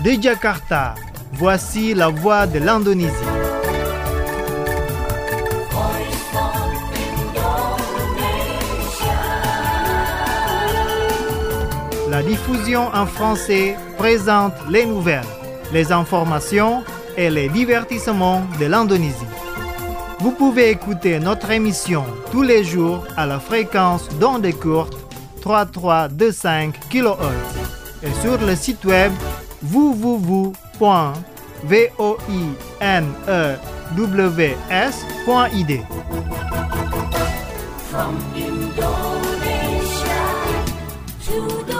De Jakarta, voici la voix de l'Indonésie. La diffusion en français présente les nouvelles, les informations et les divertissements de l'Indonésie. Vous pouvez écouter notre émission tous les jours à la fréquence d'ondes courtes 3325 kHz et sur le site web www.voinews.id. From Indonesia to the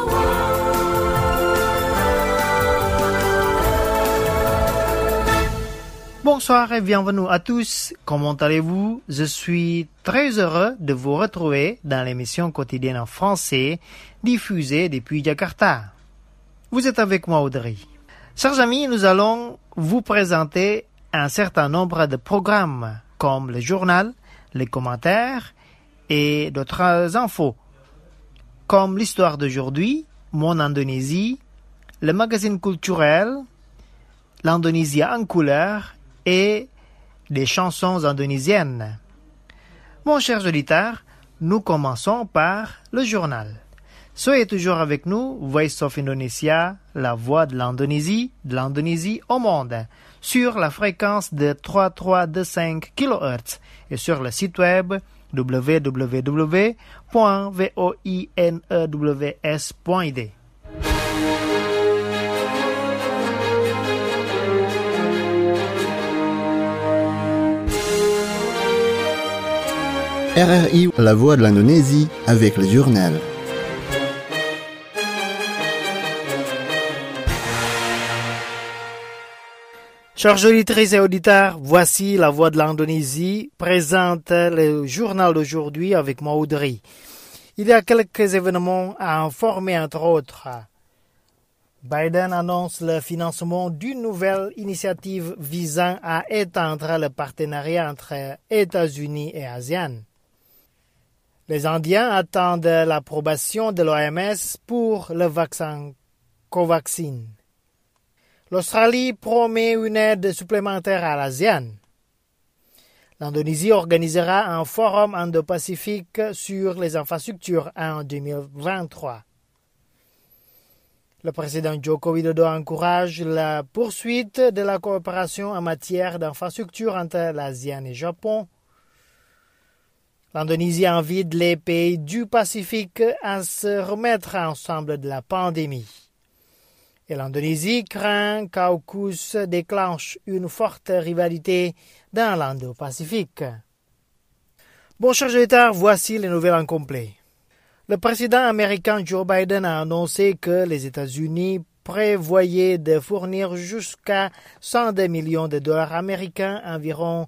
Bonsoir et bienvenue à tous. Comment allez-vous? Je suis très heureux de vous retrouver dans l'émission quotidienne en français diffusée depuis Jakarta. Vous êtes avec moi, Audrey. Chers amis, nous allons vous présenter un certain nombre de programmes comme le journal, les commentaires et d'autres infos, comme l'histoire d'aujourd'hui, Mon Indonésie, le magazine culturel, l'Indonésie en couleur et des chansons indonésiennes. Mon cher auditeur, nous commençons par le journal. Soyez toujours avec nous, Voice of Indonesia, la voix de l'Indonésie au monde, sur la fréquence de 3325 kHz et sur le site web www.voinews.id. RRI, la voix de l'Indonésie, avec le journal. Chers auditrices et auditeurs, voici la voix de l'Indonésie présente le journal d'aujourd'hui avec moi, Audrey. Il y a quelques événements à informer, entre autres. Biden annonce le financement d'une nouvelle initiative visant à étendre le partenariat entre États-Unis et ASEAN. Les Indiens attendent l'approbation de l'OMS pour le vaccin Covaxin. L'Australie promet une aide supplémentaire à l'ASEAN. L'Indonésie organisera un forum indo-pacifique sur les infrastructures en 2023. Le président Joko Widodo encourage la poursuite de la coopération en matière d'infrastructures entre l'ASEAN et le Japon. L'Indonésie invite les pays du Pacifique à se remettre ensemble de la pandémie. Et l'Indonésie craint qu'AUKUS déclenche une forte rivalité dans l'Indo-Pacifique. Bon, chers auditeurs, voici les nouvelles en complet. Le président américain Joe Biden a annoncé que les États-Unis prévoyaient de fournir jusqu'à 102 millions de dollars américains, environ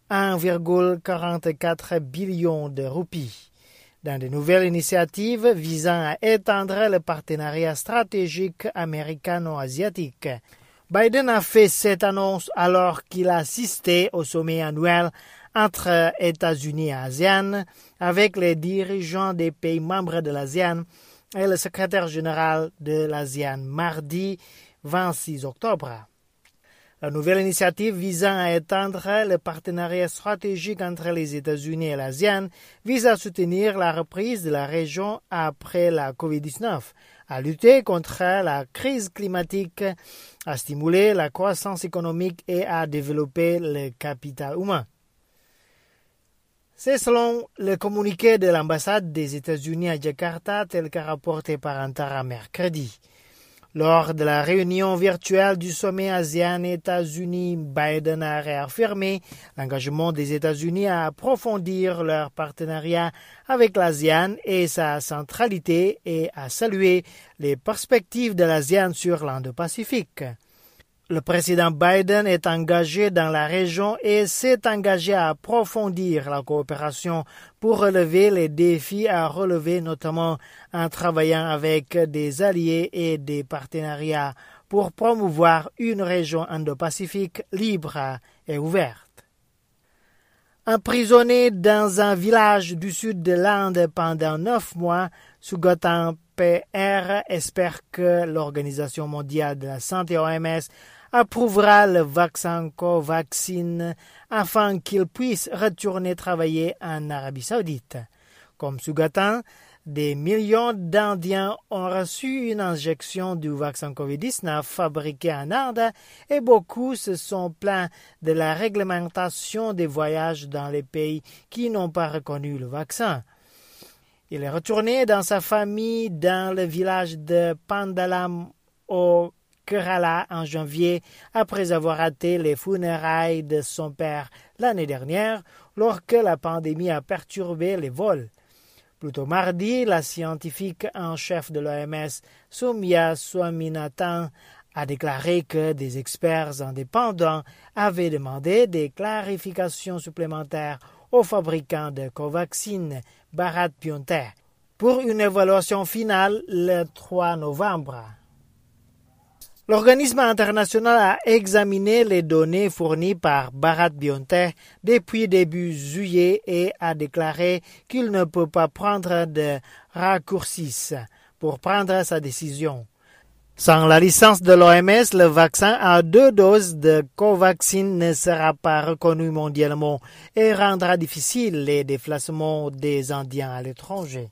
1,44 billion de roupies, dans de nouvelles initiatives visant à étendre le partenariat stratégique américano-asiatique. Biden a fait cette annonce alors qu'il assistait au sommet annuel entre États-Unis et ASEAN avec les dirigeants des pays membres de l'ASEAN et le secrétaire général de l'ASEAN mardi 26 octobre. La nouvelle initiative visant à étendre le partenariat stratégique entre les États-Unis et l'ASEAN vise à soutenir la reprise de la région après la COVID-19, à lutter contre la crise climatique, à stimuler la croissance économique et à développer le capital humain. C'est selon le communiqué de l'ambassade des États-Unis à Jakarta tel que rapporté par Antara mercredi. Lors de la réunion virtuelle du sommet ASEAN-États-Unis, Biden a réaffirmé l'engagement des États-Unis à approfondir leur partenariat avec l'ASEAN et sa centralité et à saluer les perspectives de l'ASEAN sur l'Indo-Pacifique. Le président Biden est engagé dans la région et s'est engagé à approfondir la coopération pour relever les défis à relever, notamment en travaillant avec des alliés et des partenariats pour promouvoir une région Indo-Pacifique libre et ouverte. Emprisonné dans un village du sud de l'Inde pendant 9 mois, Sugotan PR espère que l'Organisation mondiale de la santé OMS approuvera le vaccin Covaxin afin qu'il puisse retourner travailler en Arabie Saoudite. Comme sous-jacent, des millions d'Indiens ont reçu une injection du vaccin COVID-19 fabriqué en Inde et beaucoup se sont plaints de la réglementation des voyages dans les pays qui n'ont pas reconnu le vaccin. Il est retourné dans sa famille dans le village de Pandalam au Kerala en janvier après avoir raté les funérailles de son père l'année dernière lorsque la pandémie a perturbé les vols. Plus tôt mardi, la scientifique en chef de l'OMS, Soumya Swaminathan, a déclaré que des experts indépendants avaient demandé des clarifications supplémentaires aux fabricants de Covaxin, Bharat BioNTech, pour une évaluation finale le 3 novembre. L'organisme international a examiné les données fournies par Bharat BioNTech depuis début juillet et a déclaré qu'il ne peut pas prendre de raccourcis pour prendre sa décision. Sans la licence de l'OMS, le vaccin à 2 doses de Covaxin ne sera pas reconnu mondialement et rendra difficile les déplacements des Indiens à l'étranger.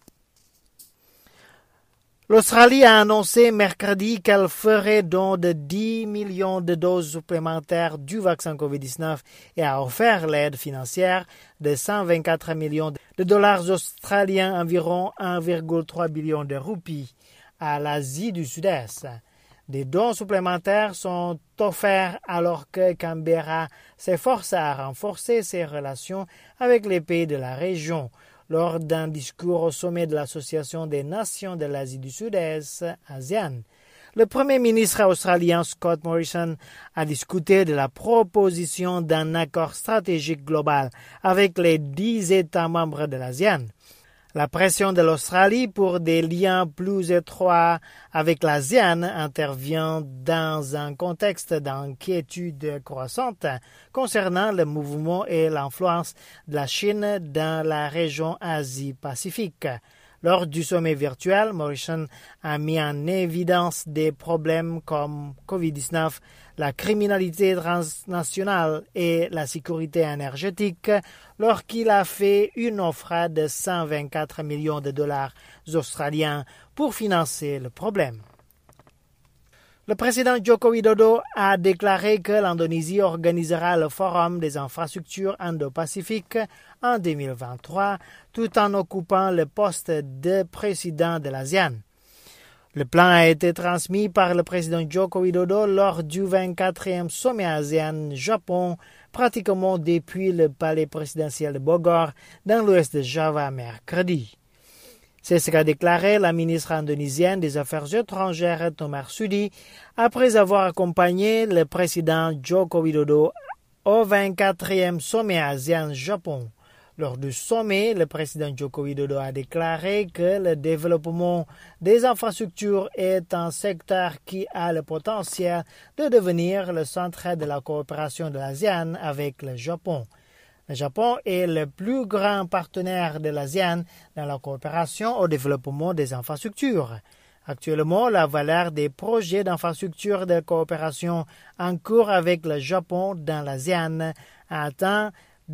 L'Australie a annoncé mercredi qu'elle ferait don de 10 millions de doses supplémentaires du vaccin COVID-19 et a offert l'aide financière de 124 millions de dollars australiens, environ 1,3 billion de roupies, à l'Asie du Sud-Est. Des dons supplémentaires sont offerts alors que Canberra s'efforce à renforcer ses relations avec les pays de la région. Lors d'un discours au sommet de l'Association des Nations de l'Asie du Sud-Est, ASEAN, le Premier ministre australien Scott Morrison a discuté de la proposition d'un accord stratégique global avec les 10 États membres de l'ASEAN. La pression de l'Australie pour des liens plus étroits avec l'ASEAN intervient dans un contexte d'inquiétude croissante concernant le mouvement et l'influence de la Chine dans la région Asie-Pacifique. Lors du sommet virtuel, Morrison a mis en évidence des problèmes comme COVID-19, la criminalité transnationale et la sécurité énergétique lorsqu'il a fait une offre de 124 millions de dollars australiens pour financer le problème. Le président Joko Widodo a déclaré que l'Indonésie organisera le Forum des infrastructures Indo-Pacifique en 2023 tout en occupant le poste de président de l'ASEAN. Le plan a été transmis par le président Joko Widodo lors du 24e sommet ASEAN-Japon, pratiquement depuis le palais présidentiel de Bogor dans l'ouest de Java mercredi. C'est ce qu'a déclaré la ministre indonésienne des Affaires étrangères Retno Marsudi après avoir accompagné le président Joko Widodo au 24e sommet ASEAN-Japon. Lors du sommet, le président Joko Widodo a déclaré que le développement des infrastructures est un secteur qui a le potentiel de devenir le centre de la coopération de l'ASEAN avec le Japon. Le Japon est le plus grand partenaire de l'ASEAN dans la coopération au développement des infrastructures. Actuellement, la valeur des projets d'infrastructures de coopération en cours avec le Japon dans l'ASEAN atteint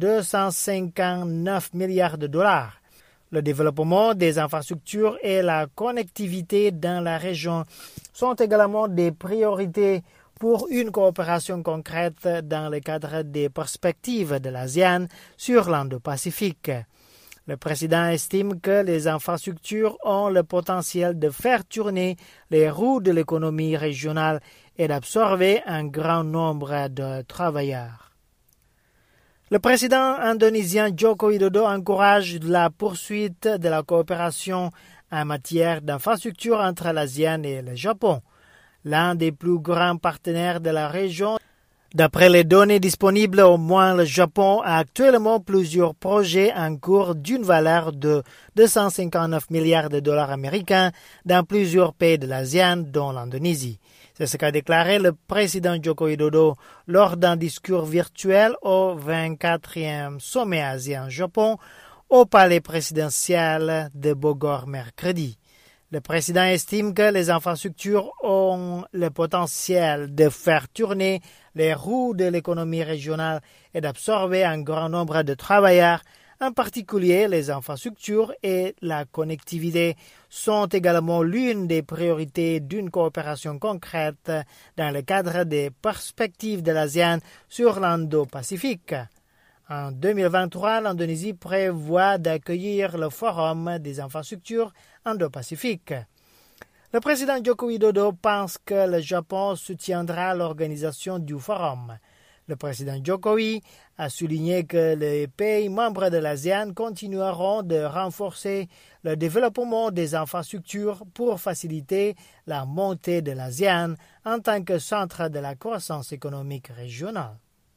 259 milliards de dollars. Le développement des infrastructures et la connectivité dans la région sont également des priorités pour une coopération concrète dans le cadre des perspectives de l'ASEAN sur l'Indo-Pacifique. Le président estime que les infrastructures ont le potentiel de faire tourner les roues de l'économie régionale et d'absorber un grand nombre de travailleurs. Le président indonésien Joko Widodo encourage la poursuite de la coopération en matière d'infrastructures entre l'ASEAN et le Japon, l'un des plus grands partenaires de la région. D'après les données disponibles, au moins le Japon a actuellement plusieurs projets en cours d'une valeur de 259 milliards de dollars américains dans plusieurs pays de l'ASEAN, dont l'Indonésie. C'est ce qu'a déclaré le président Joko Widodo lors d'un discours virtuel au 24e sommet ASEAN-Japon au palais présidentiel de Bogor mercredi. Le président estime que les infrastructures ont le potentiel de faire tourner les roues de l'économie régionale et d'absorber un grand nombre de travailleurs. En particulier, les infrastructures et la connectivité sont également l'une des priorités d'une coopération concrète dans le cadre des perspectives de l'ASEAN sur l'Indo-Pacifique. En 2023, l'Indonésie prévoit d'accueillir le Forum des infrastructures Indo-Pacifique. Le président Joko Widodo pense que le Japon soutiendra l'organisation du Forum. Le président Jokowi a souligné que les pays membres de l'ASEAN continueront de renforcer le développement des infrastructures pour faciliter la montée de l'ASEAN en tant que centre de la croissance économique régionale.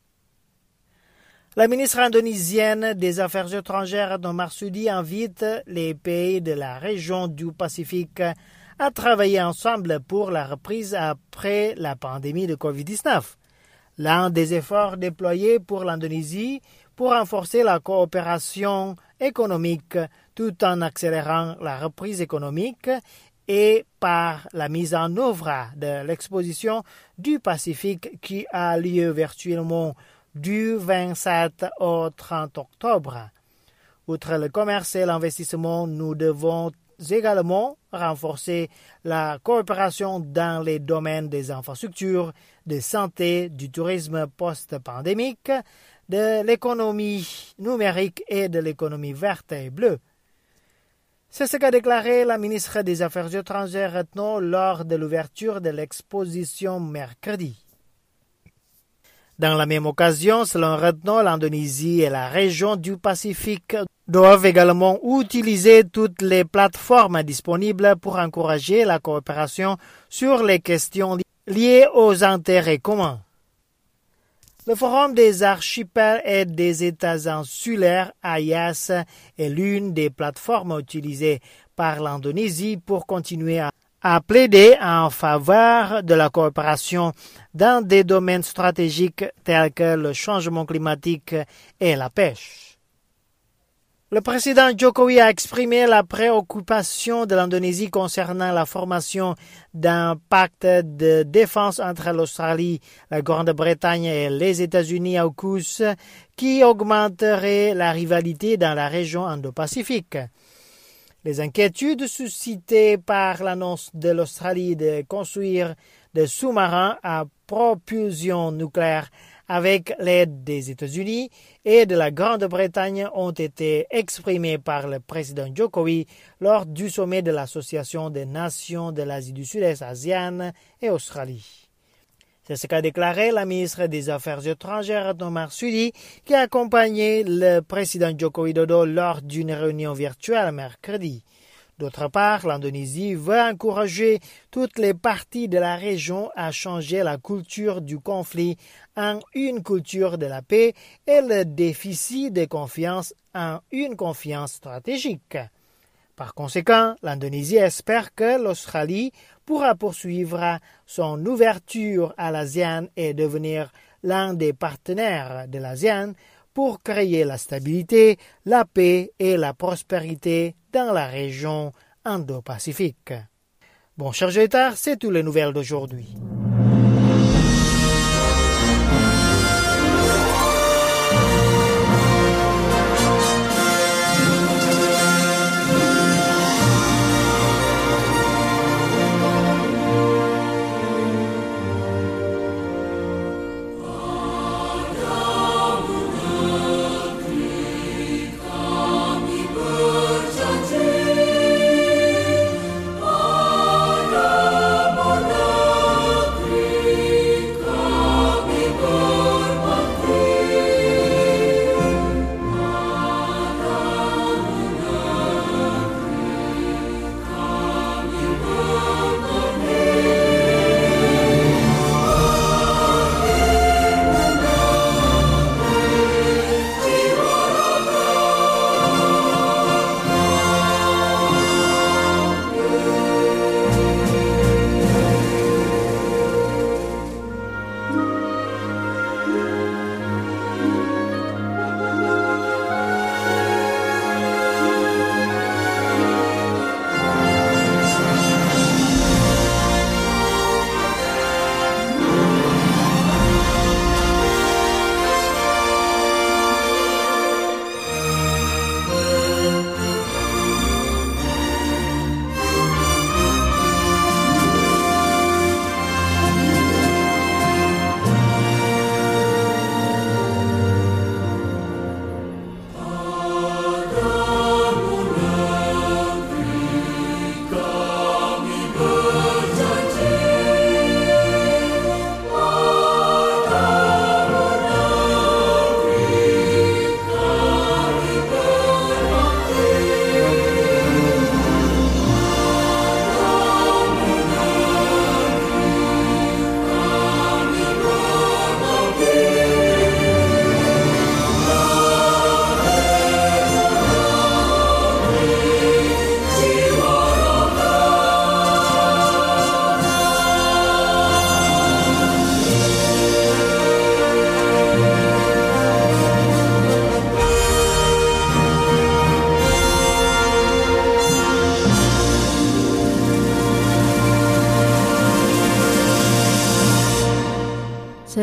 La ministre indonésienne des Affaires étrangères Retno Marsudi invite les pays de la région du Pacifique à travailler ensemble pour la reprise après la pandémie de COVID-19. L'un des efforts déployés pour l'Indonésie pour renforcer la coopération économique tout en accélérant la reprise économique et par la mise en œuvre de l'exposition du Pacifique qui a lieu virtuellement du 27 au 30 octobre. Outre le commerce et l'investissement, nous devons également renforcer la coopération dans les domaines des infrastructures, de santé, du tourisme post-pandémique, de l'économie numérique et de l'économie verte et bleue. C'est ce qu'a déclaré la ministre des Affaires étrangères Retno lors de l'ouverture de l'exposition mercredi. Dans la même occasion, selon Retno, l'Indonésie et la région du Pacifique doivent également utiliser toutes les plateformes disponibles pour encourager la coopération sur les questions liées aux intérêts communs. Le Forum des archipels et des États insulaires, AIAS, est l'une des plateformes utilisées par l'Indonésie pour continuer à plaider en faveur de la coopération dans des domaines stratégiques tels que le changement climatique et la pêche. Le président Jokowi a exprimé la préoccupation de l'Indonésie concernant la formation d'un pacte de défense entre l'Australie, la Grande-Bretagne et les États-Unis à AUKUS qui augmenterait la rivalité dans la région Indo-Pacifique. Les inquiétudes suscitées par l'annonce de l'Australie de construire des sous-marins à propulsion nucléaire avec l'aide des États-Unis et de la Grande-Bretagne ont été exprimées par le président Jokowi lors du sommet de l'Association des Nations de l'Asie du Sud-Est, ASEAN et Australie. C'est ce qu'a déclaré la ministre des Affaires étrangères Retno Marsudi qui a accompagné le président Joko Widodo lors d'une réunion virtuelle mercredi. D'autre part, l'Indonésie veut encourager toutes les parties de la région à changer la culture du conflit en une culture de la paix et le déficit de confiance en une confiance stratégique. Par conséquent, l'Indonésie espère que l'Australie pourra poursuivre son ouverture à l'ASEAN et devenir l'un des partenaires de l'ASEAN pour créer la stabilité, la paix et la prospérité dans la région Indo-Pacifique. Bon, chers auditeurs, c'est toutes les nouvelles d'aujourd'hui.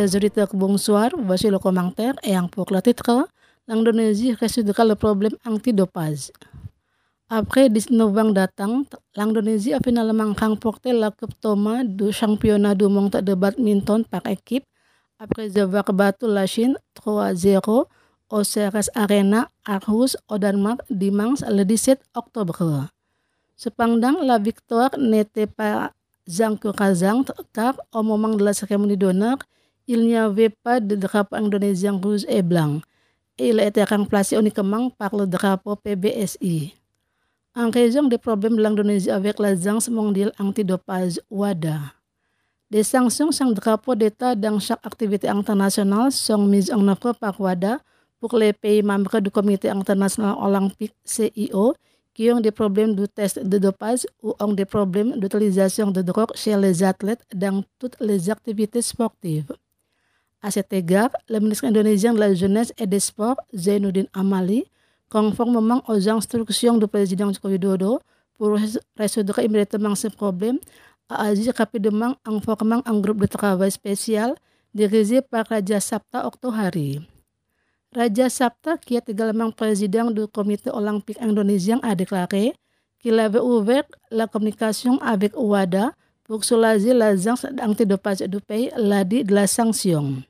Chers auditeurs, bonsoir. Voici le commentaire et pour le titre, l'Indonésie résoudra le problème antidopage. Après 19 ans d'attente, l'Indonésie a finalement remporté la Coupe Thomas du championnat du monde de badminton par équipe après avoir battu la Chine 3-0 au CRS Arena Aarhus au Danemark dimanche le 17 octobre. Cependant, la victoire n'était pas encourageante car au moment de la cérémonie d'honneur, il n'y avait pas de drapeau indonésien rouge et blanc et il a été remplacé uniquement par le drapeau PBSI. En raison des problèmes de l'Indonésie avec l'Agence mondiale antidopage WADA, des sanctions sans drapeau d'État dans chaque activité internationale sont mises en œuvre par WADA pour les pays membres du Comité international olympique CIO qui ont des problèmes de test de dopage ou ont des problèmes d'utilisation de drogue chez les athlètes dans toutes les activités sportives. À cet égard, le ministre indonésien de la Jeunesse et des Sports, Zainuddin Amali, conformément aux instructions du président Joko Widodo pour résoudre immédiatement ce problème, a agi rapidement en formant un groupe de travail spécial dirigé par Raja Sabta Oktohari. Raja Sabta, qui est également président du comité olympique indonésien, a déclaré qu'il avait ouvert la communication avec WADA pour soulager l'agence antidopage du pays l'ADI de la sanction.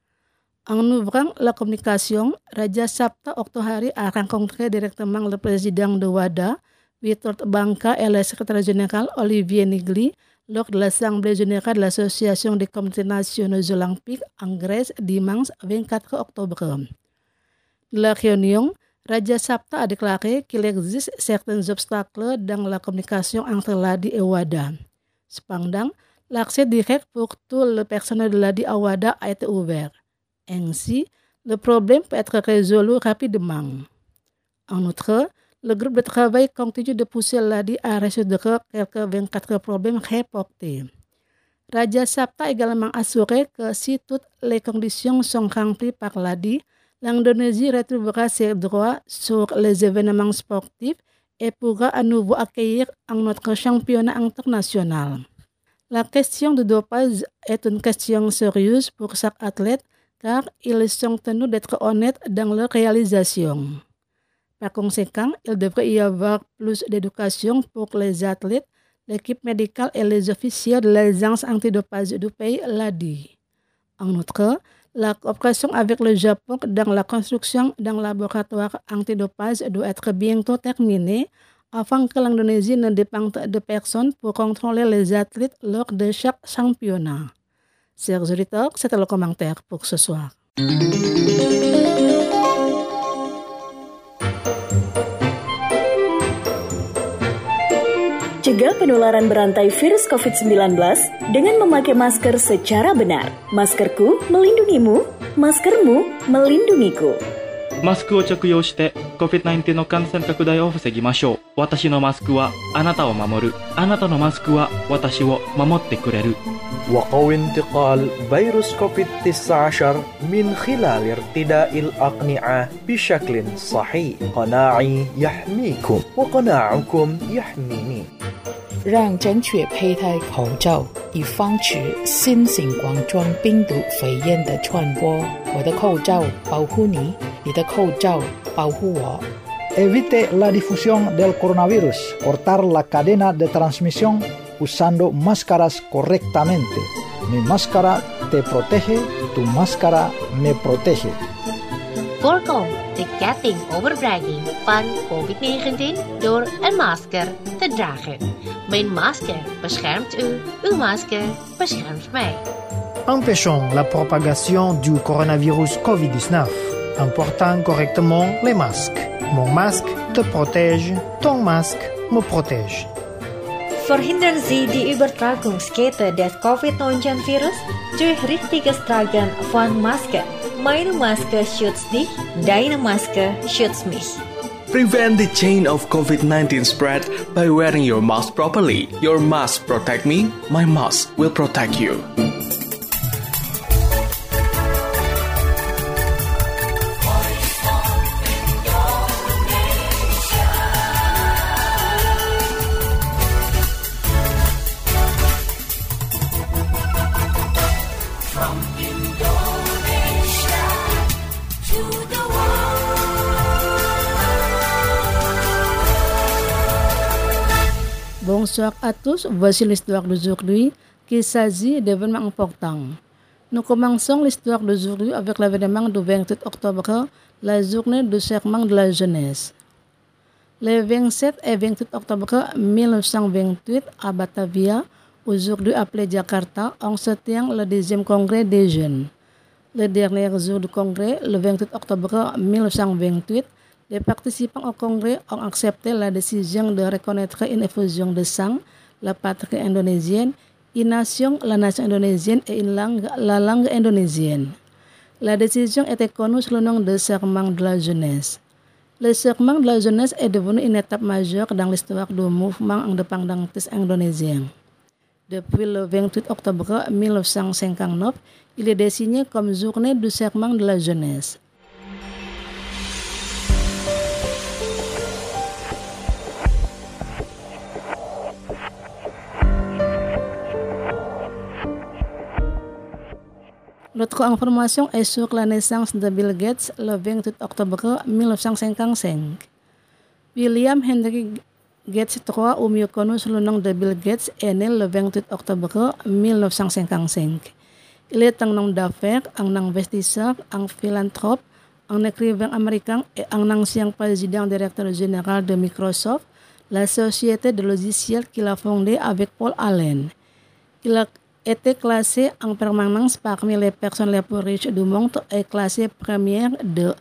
En ouvrant la communication, Raja Sabta Oktohari a rencontré directement le président de WADA, Witold Bangka, et le secrétaire général Olivier Nigli lors de l'Assemblée générale de l'Association des comités nationaux olympiques en Grèce dimanche 24 octobre. De la réunion, Raja Sabta a déclaré qu'il existe certains obstacles dans la communication entre l'ADI et WADA. Cependant, l'accès direct pour tout le personnel de l'ADI à WADA a été ouvert. Ainsi, le problème peut être résolu rapidement. En outre, le groupe de travail continue de pousser l'ADI à résoudre quelques 24 problèmes reportés. Raja Sabta a également assuré que si toutes les conditions sont remplies par l'ADI, l'Indonésie retrouvera ses droits sur les événements sportifs et pourra à nouveau accueillir un autre championnat international. La question du dopage est une question sérieuse pour chaque athlète car ils sont tenus d'être honnêtes dans leur réalisation. Par conséquent, il devrait y avoir plus d'éducation pour les athlètes, l'équipe médicale et les officiers de l'agence antidopage du pays, l'ADI. En outre, la coopération avec le Japon dans la construction d'un laboratoire antidopage doit être bientôt terminée afin que l'Indonésie ne dépende de personne pour contrôler les athlètes lors de chaque championnat. Chers auditeurs, c'était le commentaire pour ce soir. Cegah penularan berantai virus COVID-19 dengan memakai masker secara benar. Maskerku melindungimu, maskermu melindungiku. マスクを着用して COVID-19 の感染拡大を防ぎましょう。私のマスクはあなたを守る。あなたのマスクは私を守ってくれる。 وقوي انتقال فيروس كوفيد-19 من خلال ارتداء الأقنعة بشكل صحيح. قناعي يحميكم وقناعكم يحميني. 让正确佩戴口罩，以防止新型冠状病毒肺炎的传播。我的口罩保护你，你的口罩保护我。 Evite la difusión del coronavirus. Cortar la cadena de transmisión usando máscaras correctamente. Mi máscara te protege, tu máscara me protege. Voorkom de ketting overbrenging van COVID-19 door een masker te dragen. Mijn masker beschermt u, uw masker beschermt mij. Empêchons la propagation du coronavirus COVID-19 en portant correctement les masques. Mon masque te protège, ton masque me protège. Verhindern Sie die Übertragungskette des COVID-19-Virus durch richtiges Tragen von Masken. Meine Maske schützt dich, deine Maske schützt mich. Prevent the chain of COVID-19 spread by wearing your mask properly. Your mask protect me, my mask will protect you. From Indonesia. Bonsoir à tous, voici l'histoire d'aujourd'hui qui s'agit d'événements importants. Nous commençons l'histoire d'aujourd'hui avec l'événement du 28 octobre, la journée du serment de la jeunesse. Le 27 et 28 octobre 1928 à Batavia, aujourd'hui appelé Jakarta, on se tient le 10e congrès des jeunes. Le dernier jour du congrès, le 28 octobre 1928, les participants au congrès ont accepté la décision de reconnaître une effusion de sang, la patrie indonésienne, une nation, la nation indonésienne et une langue, la langue indonésienne. La décision était connue sous le nom de serment de la jeunesse. Le serment de la jeunesse est devenu une étape majeure dans l'histoire du mouvement indépendantiste indonésien. Depuis le 28 octobre 1959, il est désigné comme journée du serment de la jeunesse. L'autre information est sur la naissance de Bill Gates le 28 octobre 1955. William Henry Gates III, ou mieux connu sous le nom de Bill Gates, est né le 28 octobre 1955. Il est un homme d'affaires, un investisseur, un philanthrope, un écrivain américain et un ancien président directeur général de Microsoft, la société de logiciels qu'il a fondée avec Paul Allen. Il a été classé en permanence parmi les personnes les plus riches du monde et classé première de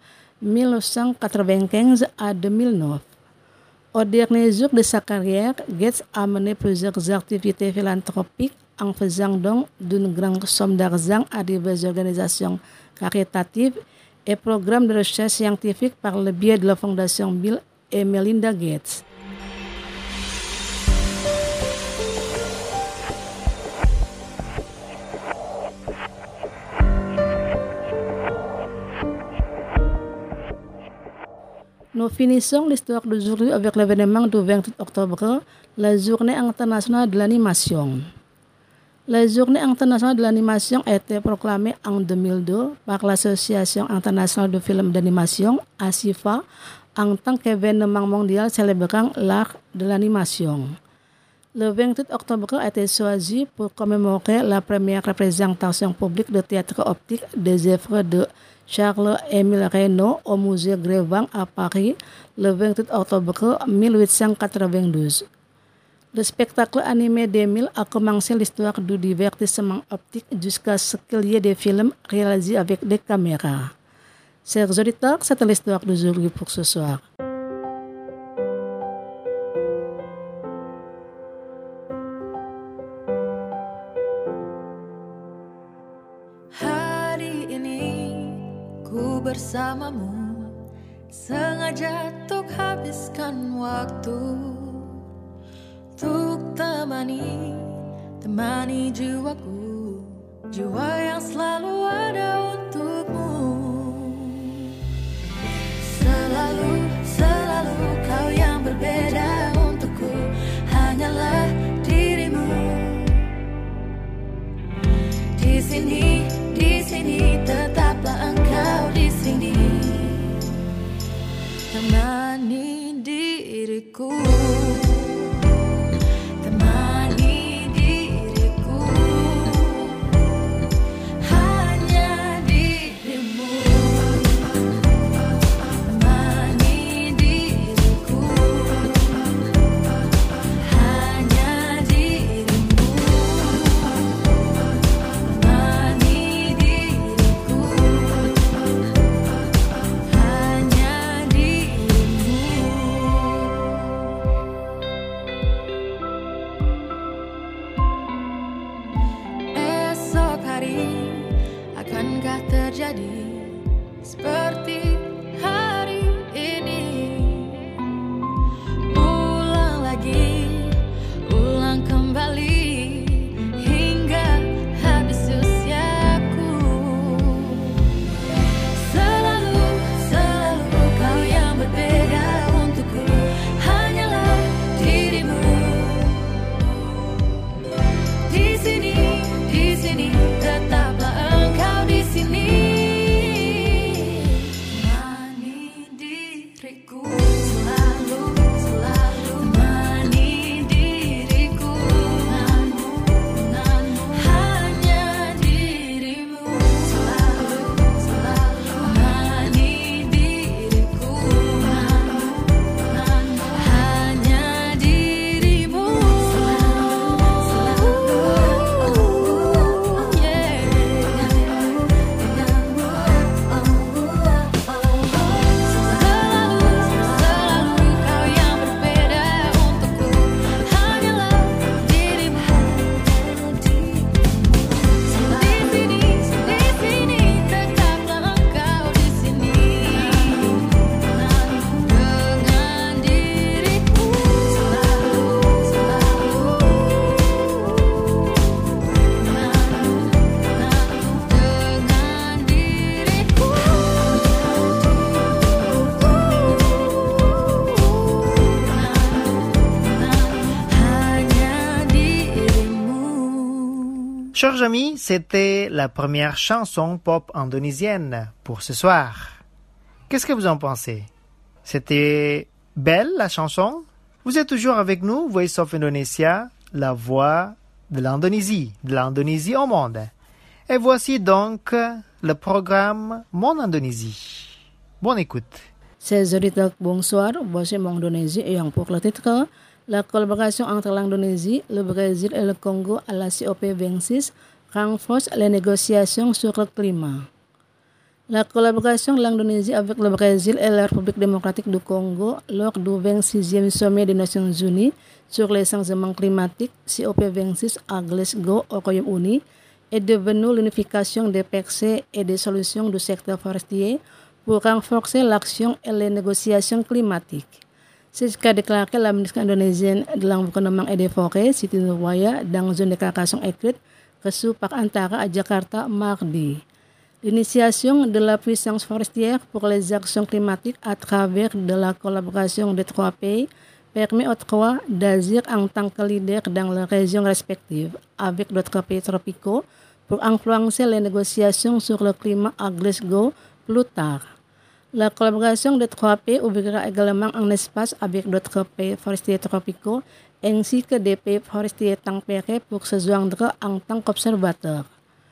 1995 à 2009. Au dernier jour de sa carrière, Gates a mené plusieurs activités philanthropiques en faisant don d'une grande somme d'argent à diverses organisations caritatives et programmes de recherche scientifique par le biais de la fondation Bill et Melinda Gates. Nous finissons l'histoire d'aujourd'hui avec l'événement du 28 octobre, la Journée internationale de l'animation. La Journée internationale de l'animation a été proclamée en 2002 par l'Association internationale de films d'animation, ASIFA, en tant qu'événement mondial célébrant l'art de l'animation. Le 28 octobre a été choisi pour commémorer la première représentation publique de théâtre optique des œuvres de Charles-Émile Reynaud au musée Grévin à Paris le 28 octobre 1892. Le spectacle animé d'Émile a commencé l'histoire du divertissement optique jusqu'à ce qu'il y ait des films réalisés avec des caméras. Chers auditeurs, c'est l'histoire d'aujourd'hui pour ce soir. Bersamamu sengaja tuk habiskan waktu tuk temani jiwaku, jiwa yang selalu ada untukmu. Selalu kau yang berbeda untukku, hanyalah dirimu. Di sini tetaplah engkau di sini, temani diriku. Chers amis, c'était la première chanson pop indonésienne pour ce soir. Qu'est-ce que vous en pensez? C'était belle la chanson? Vous êtes toujours avec nous, Voice of Indonesia, la voix de l'Indonésie au monde. Et voici donc le programme Mon Indonésie. Bonne écoute. Ces auditeurs, bonsoir. Voici Mon Indonésie et pour le titre, la collaboration entre l'Indonésie, le Brésil et le Congo à la COP26 renforce les négociations sur le climat. La collaboration de l'Indonésie avec le Brésil et la République démocratique du Congo lors du 26e sommet des Nations Unies sur les changements climatiques COP26 à Glasgow au Royaume-Uni est devenue l'unification des percées et des solutions du secteur forestier pour renforcer l'action et les négociations climatiques. C'est ce qu'a déclaré la ministre indonésienne de l'Environnement et des Forêts, Siti Nurbaya, dans une déclaration écrite reçue par Antara à Jakarta mardi. L'initiation de la puissance forestière pour les actions climatiques à travers de la collaboration des trois pays permet aux trois d'agir en tant que leaders dans leurs régions respectives avec d'autres pays tropicaux pour influencer les négociations sur le climat à Glasgow plus tard. La collaboration des trois pays ouvrira également un espace avec d'autres pays forestiers tropicaux ainsi que des pays forestiers tempérés pour se joindre en tant qu'observateurs.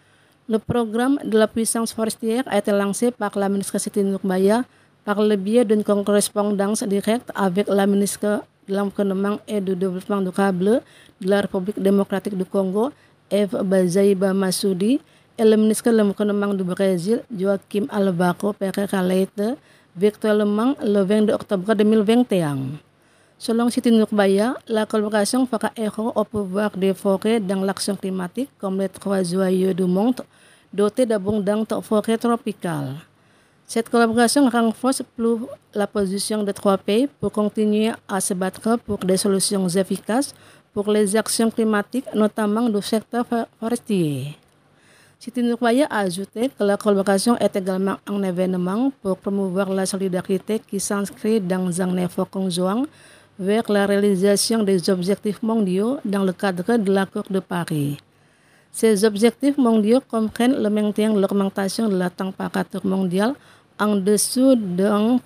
Le programme de la puissance forestière a été lancé par la ministre Siti Nurbaya par le biais d'une correspondance directe avec la ministre de l'Environnement et du Développement durable de la République démocratique du Congo, Eve Bazaiba Massoudi, et le ministre de l'Environnement du Brésil, Joaquim Alvaro Pereira Leite, virtuellement le 22 octobre 2021. Selon Siti Nurbaya, la collaboration fera écho au pouvoir des forêts dans l'action climatique comme les trois joyaux du monde, dotés d'abondantes forêts tropicales. Cette collaboration renforce plus la position des trois pays pour continuer à se battre pour des solutions efficaces pour les actions climatiques, notamment du secteur forestier. Siti Nurbaya a ajouté que la collaboration est également un événement pour promouvoir la solidarité qui s'inscrit dans un effort conjoint vers la réalisation des objectifs mondiaux dans le cadre de l'accord de Paris. Ces objectifs mondiaux comprennent le maintien de l'augmentation de la température mondiale en dessous de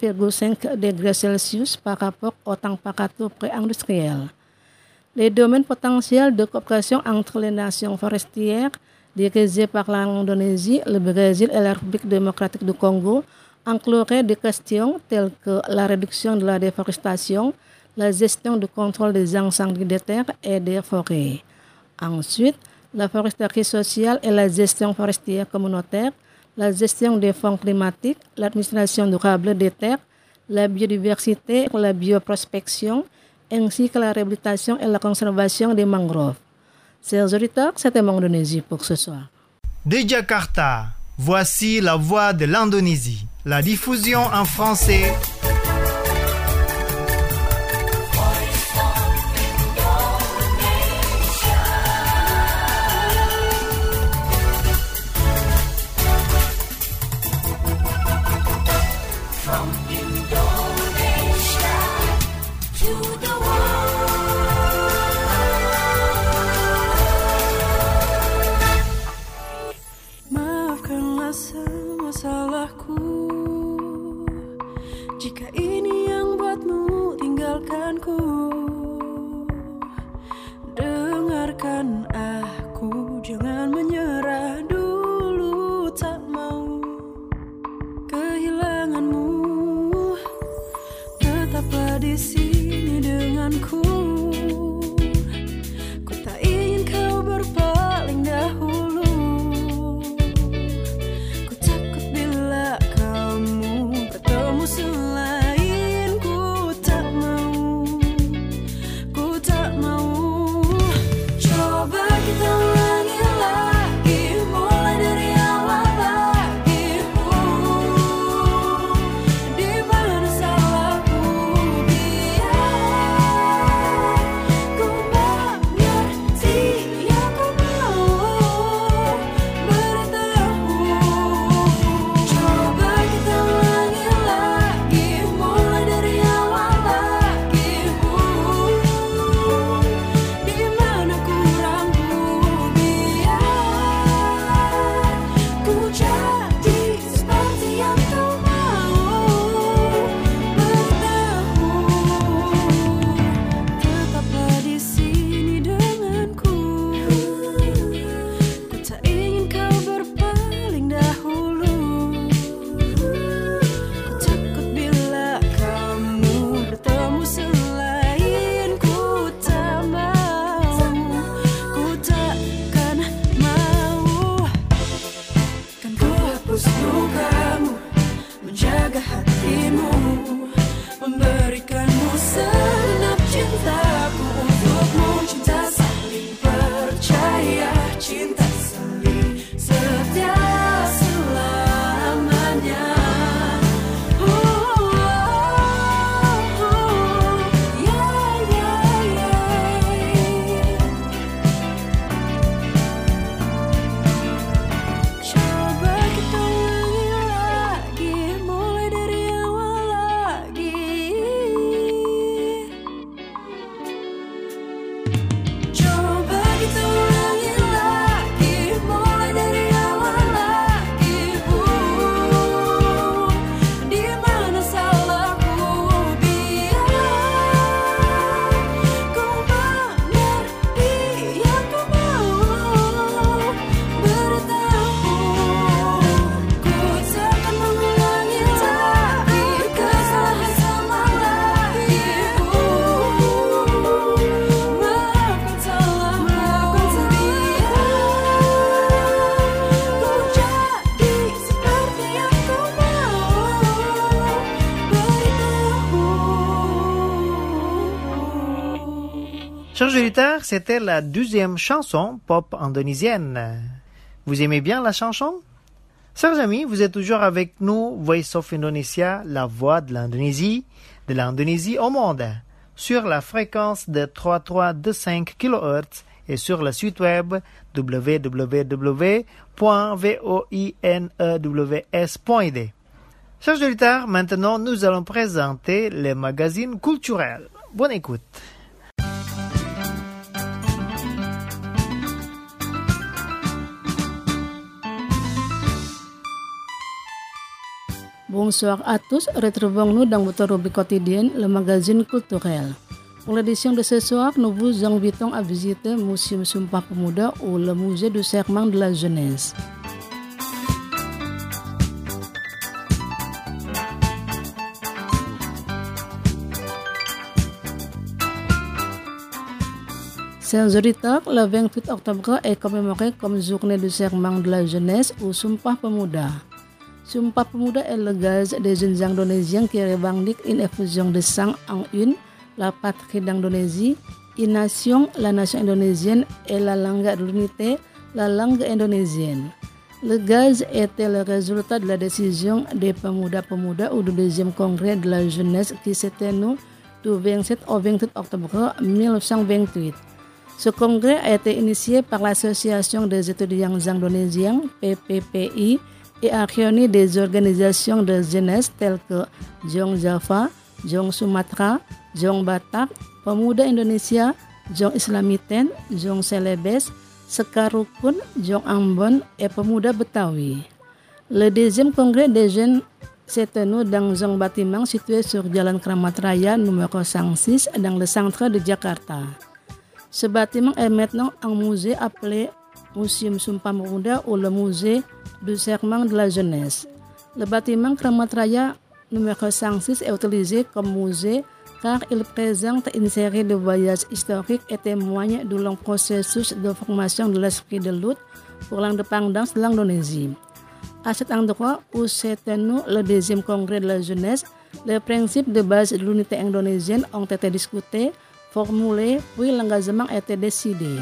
1,5 degrés Celsius par rapport aux températures pré-industrielles. Les domaines potentiels de coopération entre les nations forestières dirigées par l'Indonésie, le Brésil et la République démocratique du Congo incluraient des questions telles que la réduction de la déforestation, la gestion du contrôle des incendies de terre et des forêts. Ensuite, la foresterie sociale et la gestion forestière communautaire, la gestion des fonds climatiques, l'administration durable des terres, la biodiversité, la bioprospection, ainsi que la réhabilitation et la conservation des mangroves. Chers auditeurs, c'était Mon Indonésie pour ce soir. De Jakarta, voici la voix de l'Indonésie, la diffusion en français. Maafkanlah semua salahku, jika ini yang buatmu tinggalkanku. Dengarkan aku, jangan menyerah dulu, tak mau kehilanganmu. Tetaplah di sini denganku, ku tak ingin kau berpaling dahulu. Ku takut bila kamu bertemu selainku, tak mau, ku tak mau. Coba kita ulangi lagi, mulai dari awal lagi. Di mana salahku, biar Chers auditeurs, c'était la 12e chanson pop indonésienne. Vous aimez bien la chanson? Chers amis, vous êtes toujours avec nous, Voice of Indonesia, la voix de l'Indonésie au monde, sur la fréquence de 3325 kHz et sur le site web www.voinews.id. Chers auditeurs, maintenant nous allons présenter les magazines culturels. Bonne écoute. Bonsoir à tous, retrouvons-nous dans votre rubrique quotidienne, le magazine culturel. Pour l'édition de ce soir, nous vous invitons à visiter le Muséum Sumpah Pemuda ou le Musée du Serment de la Jeunesse. Chers auditeurs, le 28 octobre est commémoré comme journée du Serment de la Jeunesse ou Sumpah Pemuda. Sumpah Pemuda est le gage des jeunes Indonésiens qui revendiquent une effusion de sang en une, la patrie d'Indonésie, une nation, la nation indonésienne et la langue de l'unité, la langue indonésienne. Le gage était le résultat de la décision des Pemuda-Pemuda ou du deuxième congrès de la jeunesse qui s'est tenu du 27 au 28 octobre 1928. Ce congrès a été initié par l'Association des étudiants indonésiens, PPPI, et a réuni des organisations de jeunesse telles que Jong Java, Jong Sumatra, Jong Batak, Pemuda Indonesia, Jong Islamiten, Jong Celebes, Sekarukun, Jong Ambon et Pemuda Betawi. Le deuxième congrès des jeunes s'est tenu dans un bâtiment situé sur Jalan Kramat Raya numéro 106 dans le centre de Jakarta. Ce bâtiment est maintenant un musée appelé Muséum Sumpah Pemuda ou le Musée du Serment de la Jeunesse. Le bâtiment Kramat Raya numéro 106 est utilisé comme musée car il présente une série de voyages historiques et témoigne du long processus de formation de l'esprit de lutte pour l'indépendance de l'Indonésie. À cet endroit où s'est tenu le deuxième congrès de la jeunesse, les principes de base de l'unité indonésienne ont été discutés, formulés, puis l'engagement a été décidé.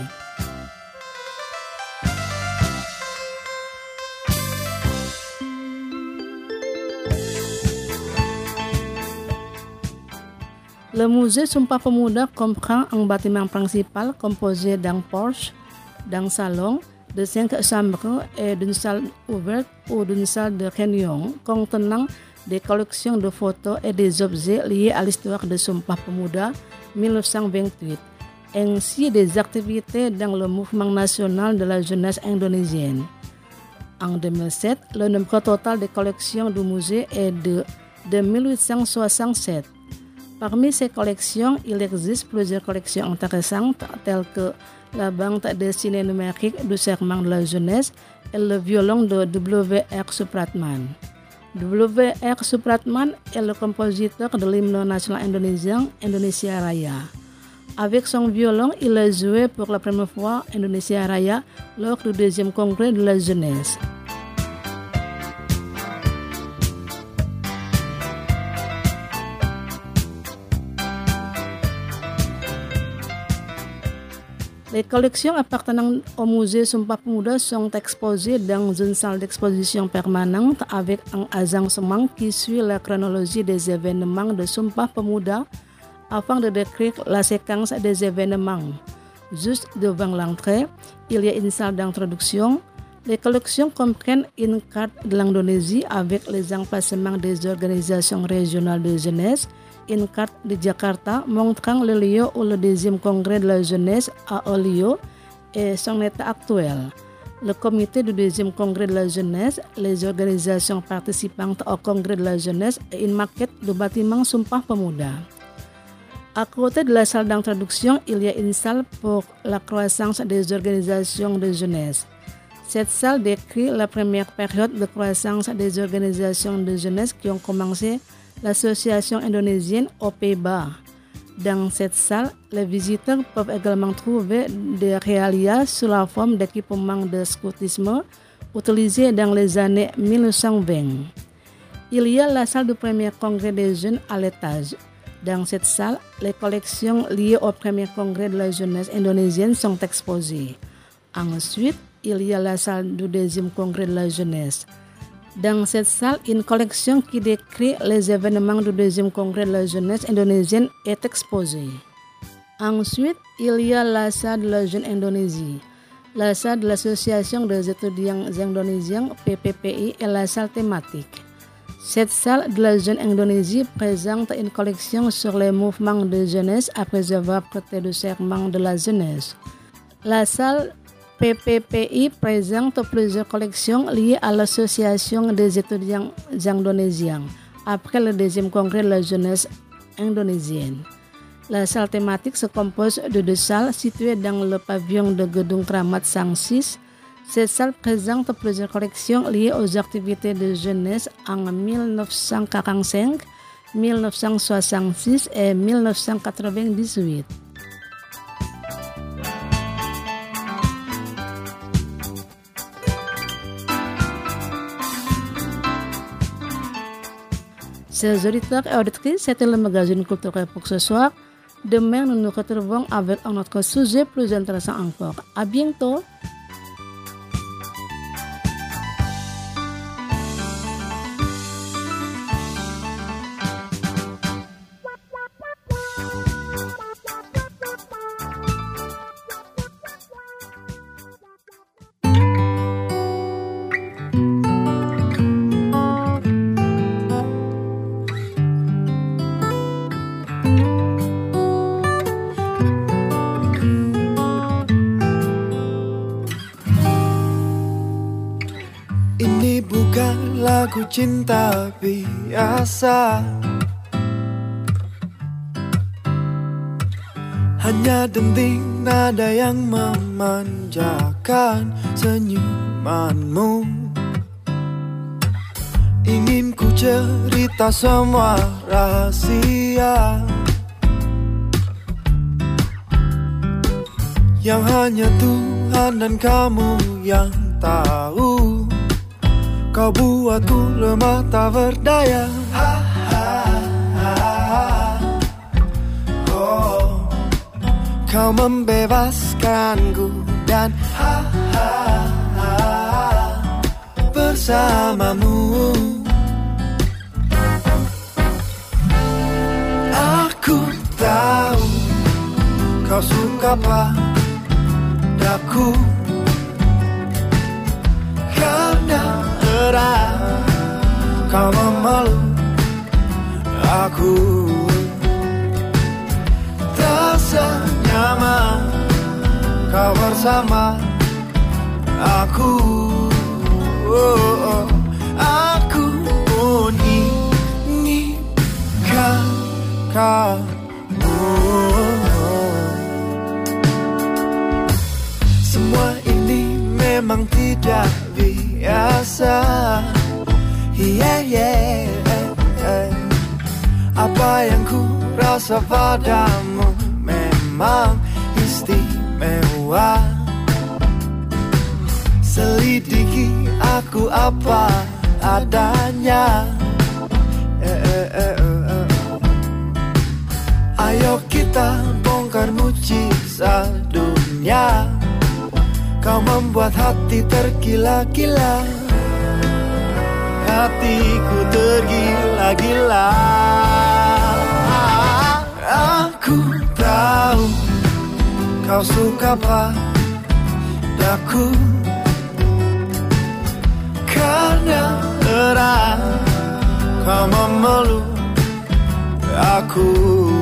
Le musée Sumpah Pemuda comprend un bâtiment principal composé d'un porche, d'un salon, de 5 chambres et d'une salle ouverte ou d'une salle de réunion contenant des collections de photos et des objets liés à l'histoire de Sumpah Pemuda 1928, ainsi des activités dans le mouvement national de la jeunesse indonésienne. En 2007, le nombre total de collections du musée est de 1867. Parmi ces collections, il existe plusieurs collections intéressantes telles que la bande dessinée numérique du Serment de la Jeunesse et le violon de W.R. Supratman. W.R. Supratman est le compositeur de l'hymne national indonésien Indonesia Raya. Avec son violon, il a joué pour la première fois Indonesia Raya lors du deuxième congrès de la jeunesse. Les collections appartenant au musée Sumpah Pemuda sont exposées dans une salle d'exposition permanente avec un agencement qui suit la chronologie des événements de Sumpah Pemuda afin de décrire la séquence des événements. Juste devant l'entrée, il y a une salle d'introduction. Les collections comprennent une carte de l'Indonésie avec les emplacements des organisations régionales de jeunesse, une carte de Jakarta montrant le lieu où le deuxième congrès de la jeunesse a eu lieu et son état actuel. Le comité du deuxième congrès de la jeunesse, les organisations participantes au congrès de la jeunesse et une maquette du bâtiment Sumpah Pemuda. À côté de la salle d'introduction, il y a une salle pour la croissance des organisations de jeunesse. Cette salle décrit la première période de croissance des organisations de jeunesse qui ont commencé l'association indonésienne aux Pays-Bas. Dans cette salle, les visiteurs peuvent également trouver des réalia sous la forme d'équipements de scoutisme utilisés dans les années 1920. Il y a la salle du premier congrès des jeunes à l'étage. Dans cette salle, les collections liées au premier congrès de la jeunesse indonésienne sont exposées. Ensuite, il y a la salle du deuxième congrès de la jeunesse. Dans cette salle, une collection qui décrit les événements du deuxième congrès de la jeunesse indonésienne est exposée. Ensuite, il y a la salle de la jeune Indonésie, la salle de l'association des étudiants indonésiens PPPI et la salle thématique. Cette salle de la jeune Indonésie présente une collection sur les mouvements de jeunesse après avoir prêté le serment de la jeunesse. La salle PPPI présente plusieurs collections liées à l'association des étudiants indonésiens après le deuxième congrès de la jeunesse indonésienne. La salle thématique se compose de 2 salles situées dans le pavillon de Gedung Kramat Sang 6. Cette salle présente plusieurs collections liées aux activités de jeunesse en 1945, 1966 et 1998. Chers auditeurs et auditrices, c'était le magazine culturel pour ce soir. Demain, nous nous retrouvons avec un autre sujet plus intéressant encore. À bientôt! Lagu cinta biasa, hanya denting nada yang memanjakan senyumanmu. Ingin ku cerita semua rahasia yang hanya Tuhan dan kamu yang tahu. Kau buatku lemah tak berdaya. Oh, kau membebaskanku dan bersamamu aku tahu kau suka padaku karena kau memeluk aku, terasa nyaman kau bersama aku. Aku pun inginkan kamu. Semua ini memang tidak biasa. Apa yang ku rasa padamu memang istimewa. Selidiki aku apa adanya. Ayo kita bongkar mujizat dunia. Kau membuat hati tergila-gila. Hatiku tergila-gila. Aku tahu kau suka padaku karena kau memeluk aku,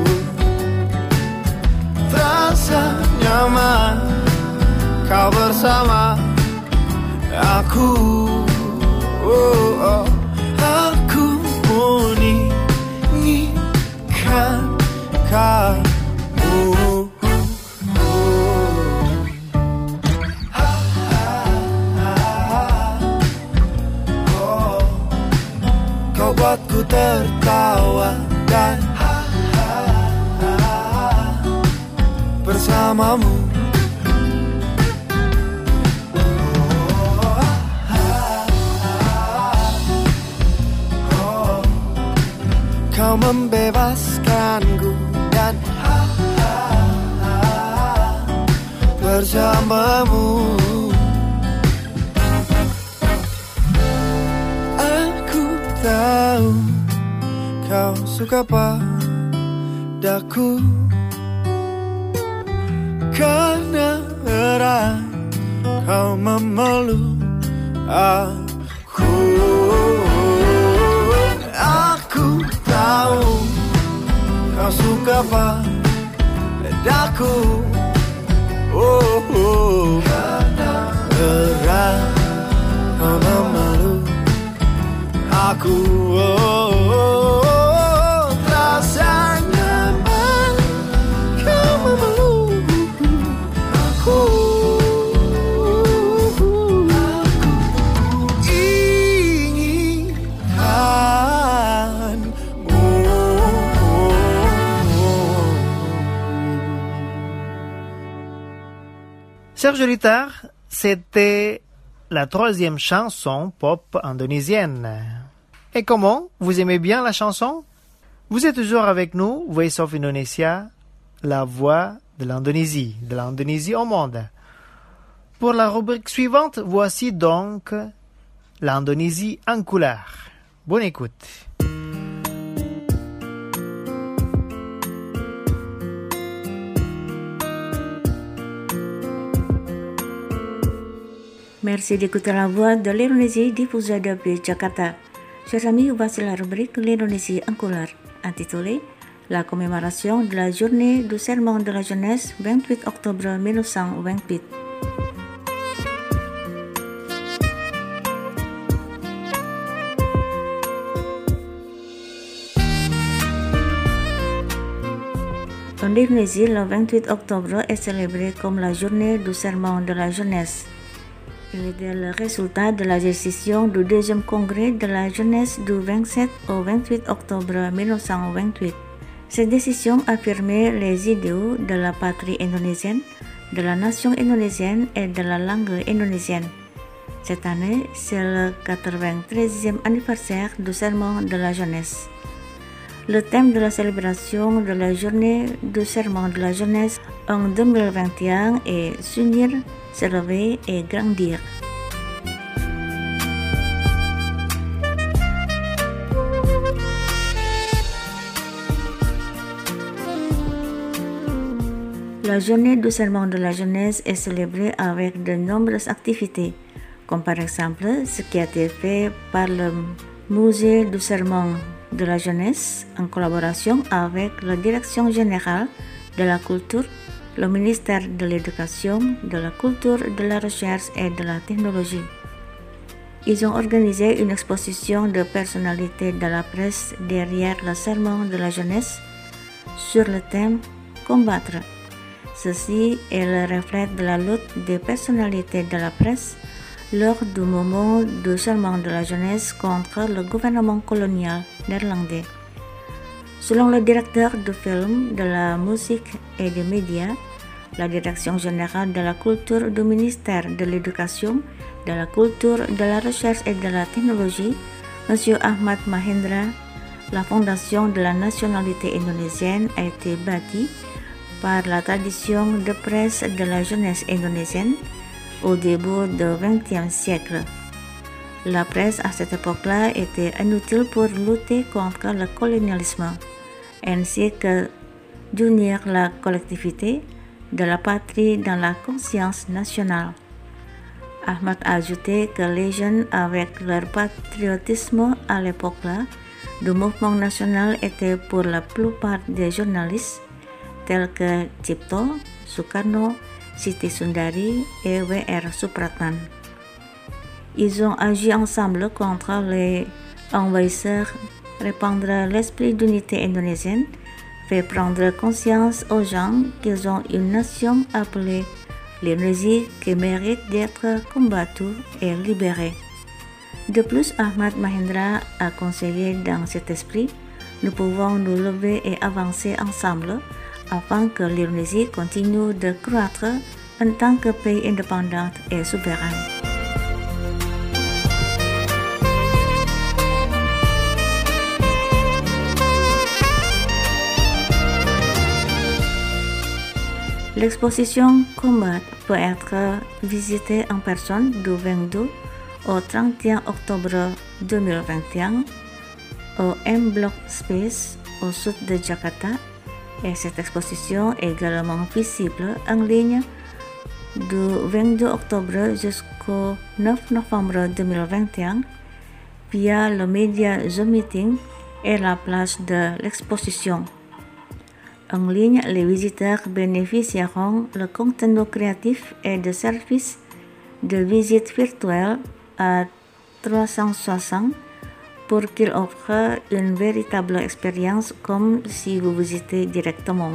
terasa nyaman kau bersama aku. Aku pun inginkan kamu. Kau buatku tertawa dan bersamamu. kau membebaskanku dan bersamamu. Aku tahu kau suka padaku karena erat kau memeluk aku. Aku tahu kau suka padaku. Erat kau memeluk aku. Terasa nyaman kau memeluk aku. Serge Litard, c'était la 3e chanson pop indonésienne. Et comment? Vous aimez bien la chanson? Vous êtes toujours avec nous, Voice of Indonesia, la voix de l'Indonésie au monde. Pour la rubrique suivante, voici donc l'Indonésie en couleur. Bonne écoute. Merci d'écouter la voix de l'Indonésie diffusée depuis Jakarta. Chers amis, voici la rubrique L'Indonésie en couleur, intitulée La commémoration de la journée du serment de la jeunesse 28 octobre 1928. En Indonésie, le 28 octobre est célébré comme la journée du serment de la jeunesse. Il était le résultat de la décision du deuxième congrès de la jeunesse du 27 au 28 octobre 1928. Cette décision affirmait les idéaux de la patrie indonésienne, de la nation indonésienne et de la langue indonésienne. Cette année, c'est le 93e anniversaire du serment de la jeunesse. Le thème de la célébration de la journée du serment de la jeunesse en 2021 est s'unir, s'élever et grandir. La journée du serment de la jeunesse est célébrée avec de nombreuses activités, comme par exemple ce qui a été fait par le Musée du serment de la jeunesse en collaboration avec la Direction générale de la culture, le ministère de l'Éducation, de la Culture, de la Recherche et de la Technologie. Ils ont organisé une exposition de personnalités de la presse derrière le serment de la jeunesse sur le thème « Combattre ». Ceci est le reflet de la lutte des personnalités de la presse lors du moment du serment de la jeunesse contre le gouvernement colonial néerlandais. Selon le directeur du film, de la musique et des médias, la Direction générale de la culture du ministère de l'Éducation, de la Culture, de la Recherche et de la Technologie, M. Ahmad Mahendra, la fondation de la nationalité indonésienne a été bâtie par la tradition de presse de la jeunesse indonésienne au début du XXe siècle. La presse à cette époque-là était inutile pour lutter contre le colonialisme, ainsi que d'unir la collectivité de la patrie dans la conscience nationale. Ahmad a ajouté que les jeunes, avec leur patriotisme à l'époque-là, du mouvement national étaient pour la plupart des journalistes tels que Cipto, Sukarno, Siti Sundari et W.R. Supratman. Ils ont agi ensemble contre les envahisseurs, répandre l'esprit d'unité indonésienne, fait prendre conscience aux gens qu'ils ont une nation appelée l'Indonésie qui mérite d'être combattue et libérée. De plus, Ahmad Mahendra a conseillé dans cet esprit, nous pouvons nous lever et avancer ensemble afin que l'Indonésie continue de croître en tant que pays indépendant et souverain. L'exposition Comet peut être visitée en personne du 22 au 31 octobre 2021 au M Block Space au sud de Jakarta, et cette exposition est également visible en ligne du 22 octobre jusqu'au 9 novembre 2021 via le média Zoom Meeting et la place de l'exposition. En ligne, les visiteurs bénéficieront le contenu créatif et de services de visite virtuelle à 360 pour qu'il offre une véritable expérience comme si vous visitez directement.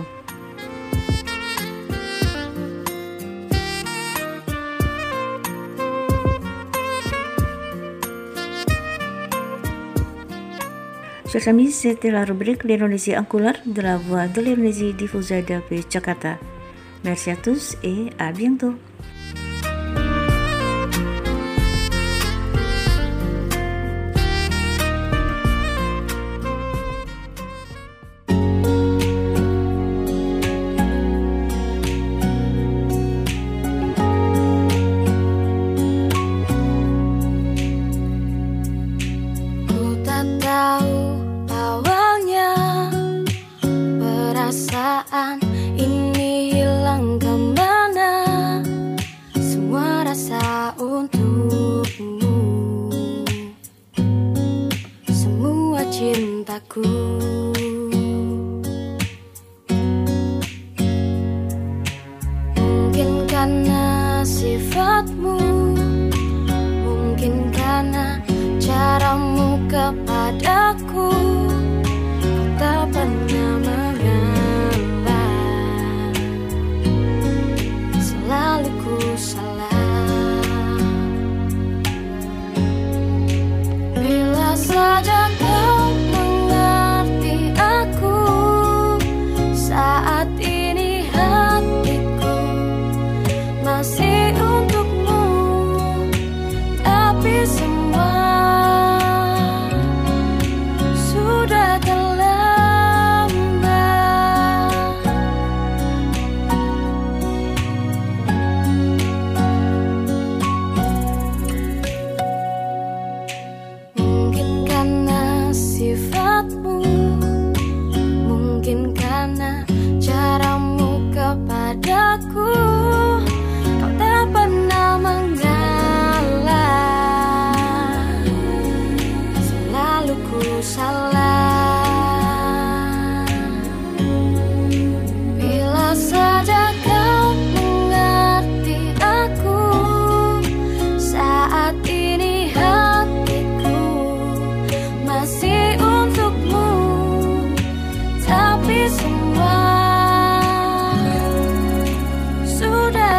Chers amis, c'était la rubrique l'Indonésie en couleur de la voix de l'Indonésie diffusée depuis Jakarta. Merci à tous et à bientôt. Mungkin karena sifatmu, mungkin karena caramu kepadaku, kau tak pernah mengalah, selalu ku salah. Bila saja kau mengerti aku, saat ini hatiku masih untukmu, tapi semua sudah terlambat. Mungkin karena sifatmu, mungkin karena caramu kepadaku, kau tak pernah mengalah, selalu ku salah. Bila saja kau mengerti aku, saat ini hatiku masih untukmu, tapi semua sudah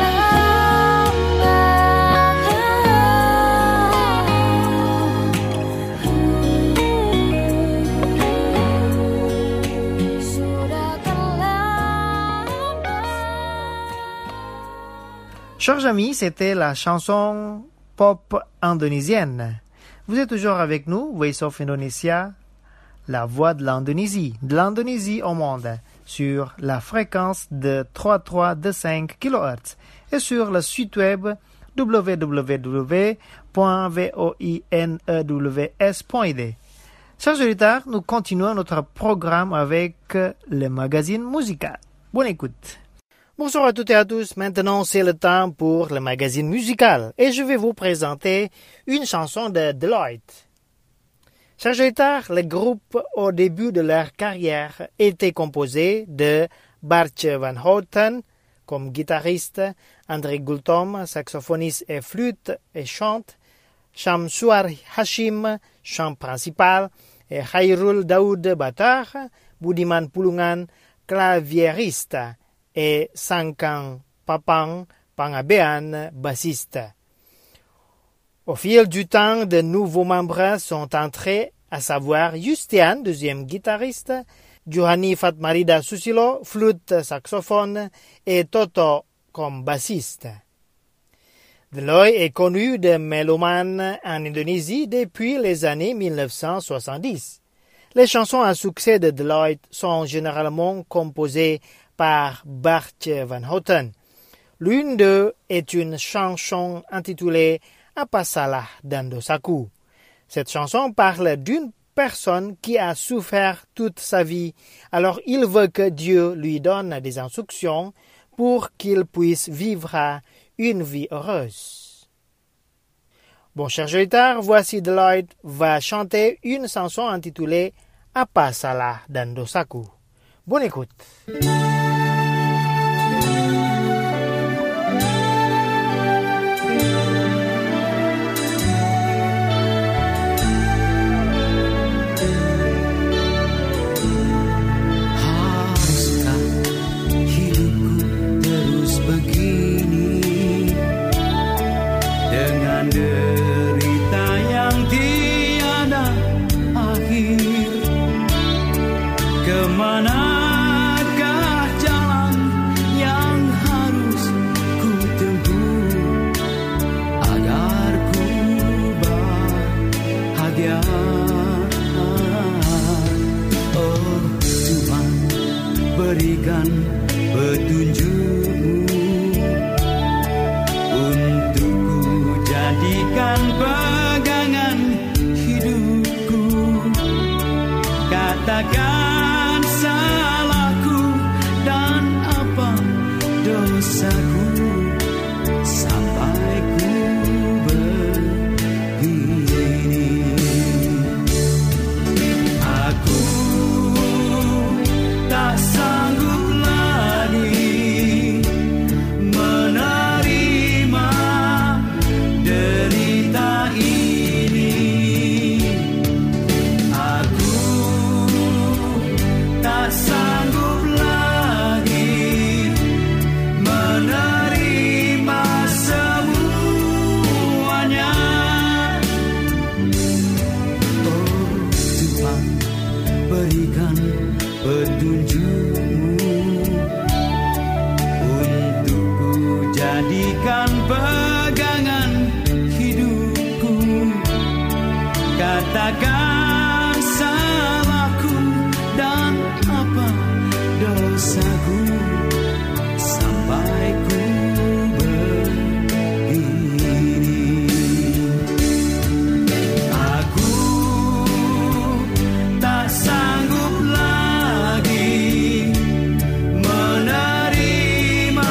Chers amis, c'était la chanson pop indonésienne. Vous êtes toujours avec nous, Voice of Indonesia, la voix de l'Indonésie au monde, sur la fréquence de 3325 kHz et sur le site web www.voinews.id. Chers auditeurs, nous continuons notre programme avec le magazine musical. Bonne écoute. Bonsoir à toutes et à tous. Maintenant, c'est le temps pour le magazine musical et je vais vous présenter une chanson de Deloitte. Chers auditeurs, le groupe au début de leur carrière était composé de Bartje van Houten comme guitariste, André Gultom, saxophoniste et flûte et chante, Shamsuar Hashim, chant principal, et Khairul Daoud, batteur, Budiman Pulungan, claviériste, et Sangkang Papang Pangabean, bassiste. Au fil du temps, de nouveaux membres sont entrés, à savoir Yustian, deuxième guitariste, Johanni Fatmarida Susilo, flûte saxophone, et Toto comme bassiste. Deloitte est connu de mélomane en Indonésie depuis les années 1970. Les chansons à succès de Deloitte sont généralement composées par Bartje van Houten. L'une d'eux est une chanson intitulée Apa Salah dan Dosaku. Cette chanson parle d'une personne qui a souffert toute sa vie, alors il veut que Dieu lui donne des instructions pour qu'il puisse vivre une vie heureuse. Bon, chers auditeurs, voici Deloitte va chanter une chanson intitulée Apa Salah dan Dosaku. Bonne écoute. Derita yang tiada akhir, kemanakah jalan yang harus ku tempuh agar ku bahagia? Oh Tuhan, berikan petunjuk-Mu jadikan pegangan hidupku, katakan salahku dan apa dosaku sampai ku begini. Aku tak sanggup lagi menerima derita ini. Aku tak sanggup lagi menerima semuanya. Oh Tuhan, berikan petunjuk-Mu untuk ku jadikan pegangan hidupku, katakan salahku dan apa dosaku sampai ku begini. Aku tak sanggup lagi menerima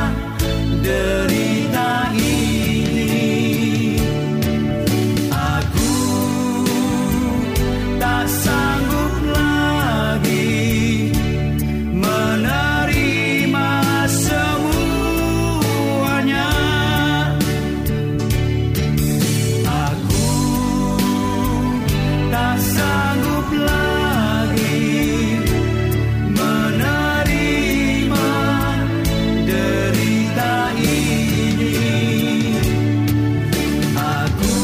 derita ini. Aku tak sanggup lagi menerima semuanya. Aku tak sanggup lagi menerima derita ini. Aku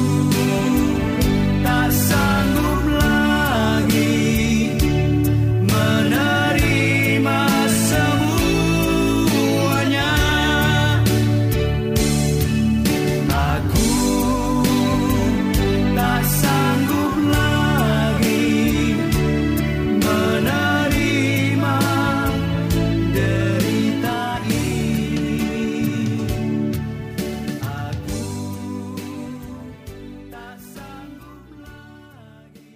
tak sanggup lagi menerima semuanya. Aku tak sanggup lagi menerima derita ini. Aku tak sanggup lagi.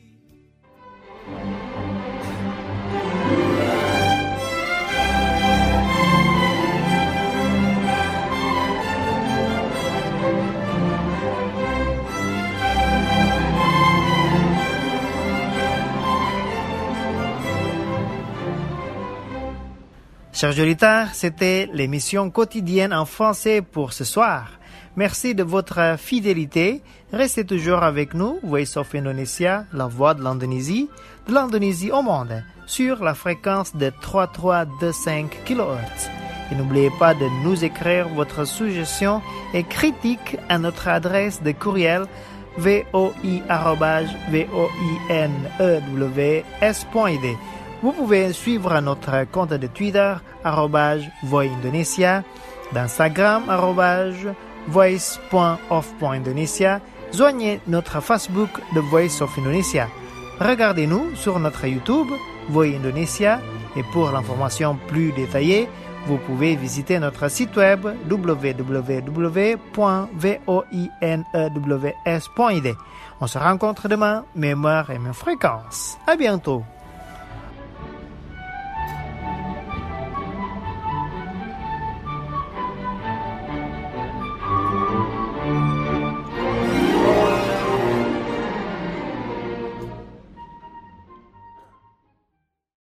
Chers auditeurs, c'était l'émission quotidienne en français pour ce soir. Merci de votre fidélité. Restez toujours avec nous, Voice of Indonesia, la voix de l'Indonésie au monde, sur la fréquence de 3325 kHz. Et n'oubliez pas de nous écrire votre suggestion et critique à notre adresse de courriel voi@voinews.id. Vous pouvez suivre notre compte de Twitter @voindonesia, d'Instagram @voice.of.indonesia. Joignez notre Facebook The Voice of Indonesia. Regardez-nous sur notre YouTube Voix Indonesia Et pour l'information plus détaillée, vous pouvez visiter notre site web www.voinews.id. On se rencontre demain, même heure et même fréquence. À bientôt.